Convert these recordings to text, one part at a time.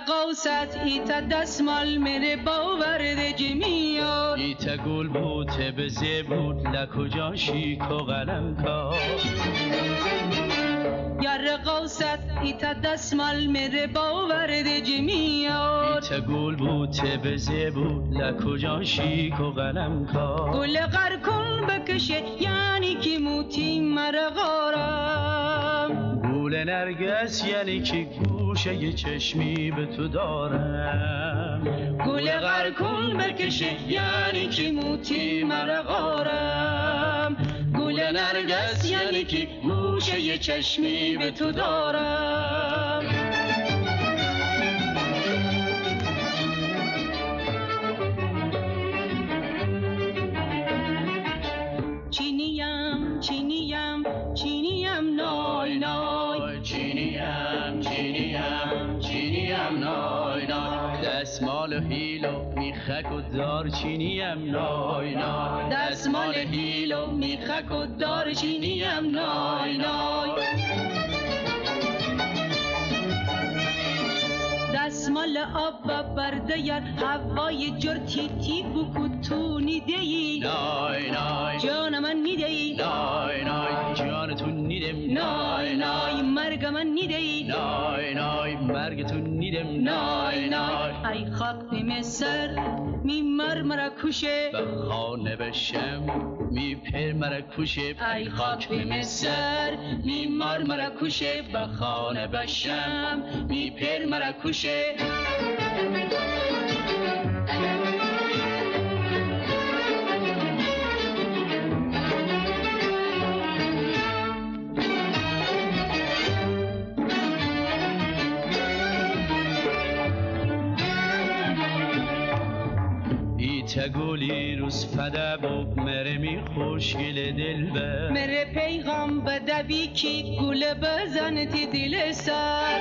قوست ایتا دستمال میره باورد جمیار ایتا گل بود بزه بود لکجا شیک و قلم کار یار قوست ایتا دستمال میره باورد جمیار ایتا گل بود بزه بود لکجا شیک و قلم کار گل غرکن بکشه یعنی که موتی مرغارم گل نرگس یعنی که گوشه چشمی به تو دارم گل غرکن بکشه یعنی که موتی مرغارم گل نرگس یعنی که گوشه چشمی به تو دارم چینیم چینیم چینیم نای نای چینیم چینیم چینیم نای نای دستمال و هیل و میخک و دار چینیم نای نای دستمال هیل و میخک و دار چینیم نای نای دستمال آب برده یر هوای جر تیتی بکتو نیدهی نای نای جان من نیدهی نای نای جانتون نیدم نای نای مرگ من نیدهی نای نای مرگتون نیدم نای نای ای خاک بیم سر می مرا کشه به خانه بشم می پر مرا کشه ای خاک بیم سر می مرا کشه به خانه بشم می پر مرا کشه ایتا گلی روز پده بود مره می خوشگل دل بر مره پیغام بدوی کی گل بزنتی دل سر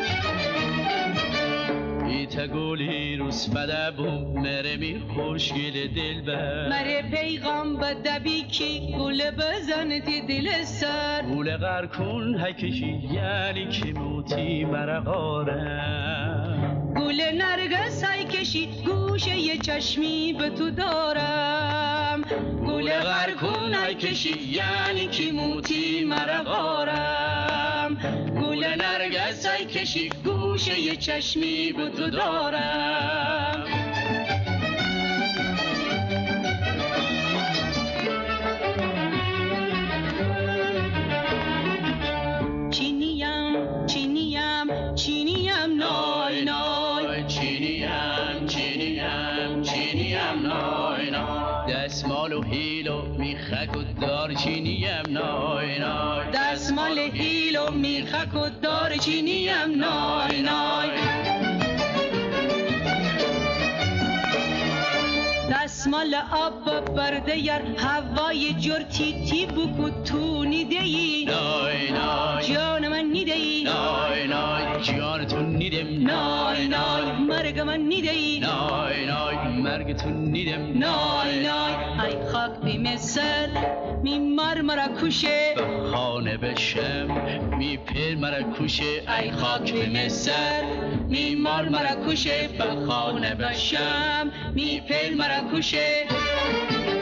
ایتا گلی روز پده بود مره می خوشگل دل بر مره پیغام بدوی کی گل بزنتی دل سر گل غرکن هکشی یعنی که موتی مرقارم گل نرگس های کشی گوشه ی چشمی به تو دارم گل غرکن های کشی یعنی که موتی مرقارم گل نرگس های کشی گوشه ی چشمی به تو دارم چینیم چینیم چینیم نای نای چینیم چینیم چینیم نای نای دستمال و هیل و میخک و دار چینیم نای نای دستمال هیل و میخک و دار چینیم نای نای دستمال آب برده یر هوای جر تیتی بکتو نیدهی نای نای جان من نیدهی نای نای جانتون نیدم نای نای مرگ من نیدهی نای نای مرگتون نیدم نای نای ای خاک بیم سر می مرا کشه به خانه بشم می پر مرا کشه ای خاک بیم سر می مرا کشه به خانه بشم می پر مرا کشه